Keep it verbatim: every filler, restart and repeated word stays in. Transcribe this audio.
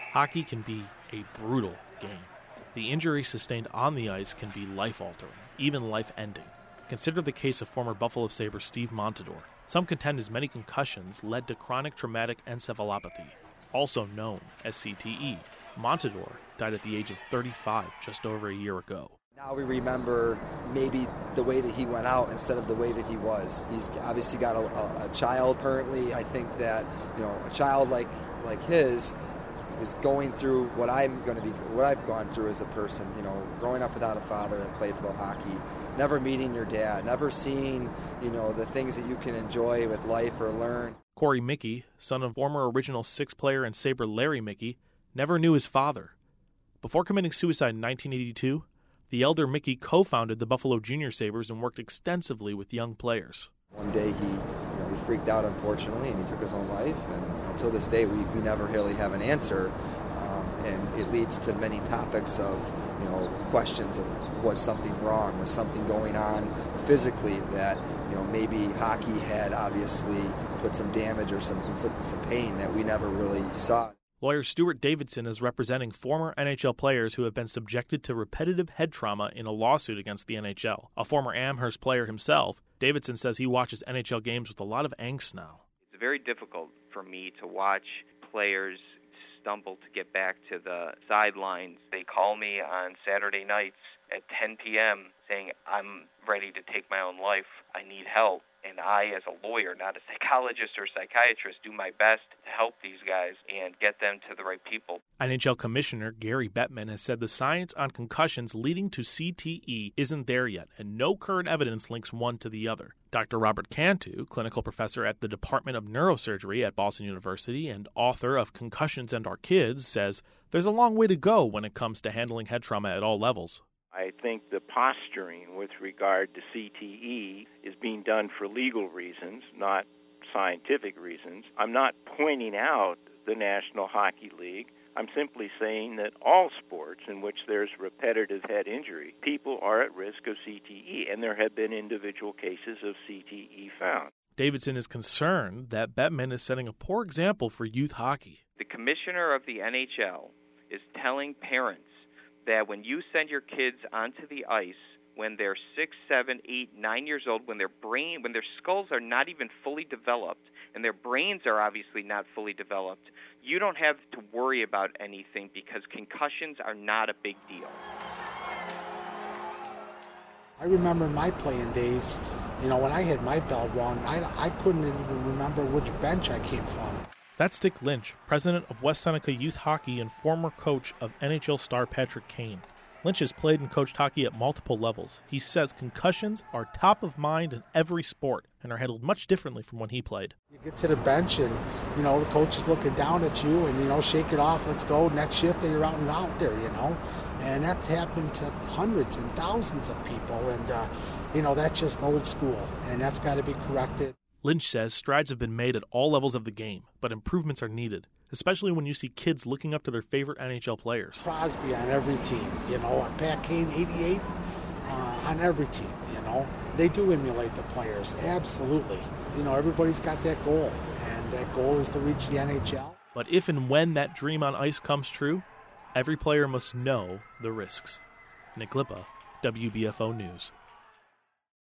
Hockey can be a brutal game. The injury sustained on the ice can be life-altering, even life-ending. Consider the case of former Buffalo Sabre Steve Montador. Some contend his many concussions led to chronic traumatic encephalopathy, also known as C T E. Montador died at the age of thirty-five just over a year ago. Now we remember maybe the way that he went out instead of the way that he was. He's obviously got a, a, a child currently. I think that, you know, a child like like his is going through what I'm going to be, what I've gone through as a person. You know, growing up without a father that played pro hockey, never meeting your dad, never seeing, you know, the things that you can enjoy with life or learn. Corey Mickey, son of former Original Six player and Sabre Larry Mickey, never knew his father. Before committing suicide in nineteen eighty-two, the elder Mickey co-founded the Buffalo Junior Sabres and worked extensively with young players. One day he, you know, he freaked out, unfortunately, and he took his own life. And until this day, we, we never really have an answer. Um, and it leads to many topics of, you know, questions of was something wrong, was something going on physically that, you know, maybe hockey had obviously put some damage or some inflicted some pain that we never really saw. Lawyer Stuart Davidson is representing former N H L players who have been subjected to repetitive head trauma in a lawsuit against the N H L. A former Amherst player himself, Davidson says he watches N H L games with a lot of angst now. It's very difficult for me to watch players stumble to get back to the sidelines. They call me on Saturday nights at ten p.m. saying, I'm ready to take my own life. I need help. And I, as a lawyer, not a psychologist or psychiatrist, do my best to help these guys and get them to the right people. N H L Commissioner Gary Bettman has said the science on concussions leading to C T E isn't there yet, and no current evidence links one to the other. Doctor Robert Cantu, clinical professor at the Department of Neurosurgery at Boston University and author of Concussions and Our Kids, says there's a long way to go when it comes to handling head trauma at all levels. I think the posturing with regard to C T E is being done for legal reasons, not scientific reasons. I'm not pointing out the National Hockey League. I'm simply saying that all sports in which there's repetitive head injury, people are at risk of C T E, and there have been individual cases of C T E found. Davidson is concerned that Bettman is setting a poor example for youth hockey. The commissioner of the N H L is telling parents that when you send your kids onto the ice when they're six, seven, eight, nine years old, when their brain, when their skulls are not even fully developed, and their brains are obviously not fully developed, you don't have to worry about anything because concussions are not a big deal. I remember in my playing days, you know, when I had my bell rung, I, I couldn't even remember which bench I came from. That's Dick Lynch, president of West Seneca Youth Hockey and former coach of N H L star Patrick Kane. Lynch has played and coached hockey at multiple levels. He says concussions are top of mind in every sport and are handled much differently from when he played. You get to the bench and, you know, the coach is looking down at you and, you know, shake it off, let's go, next shift, and you're out and out there, you know. And that's happened to hundreds and thousands of people, and, uh, you know, that's just old school, and that's got to be corrected. Lynch says strides have been made at all levels of the game, but improvements are needed, especially when you see kids looking up to their favorite N H L players. Crosby on every team, you know, Pat Kane, eighty-eight, uh, on every team, you know. They do emulate the players, absolutely. You know, everybody's got that goal, and that goal is to reach the N H L. But if and when that dream on ice comes true, every player must know the risks. Nick Lippa, W B F O News.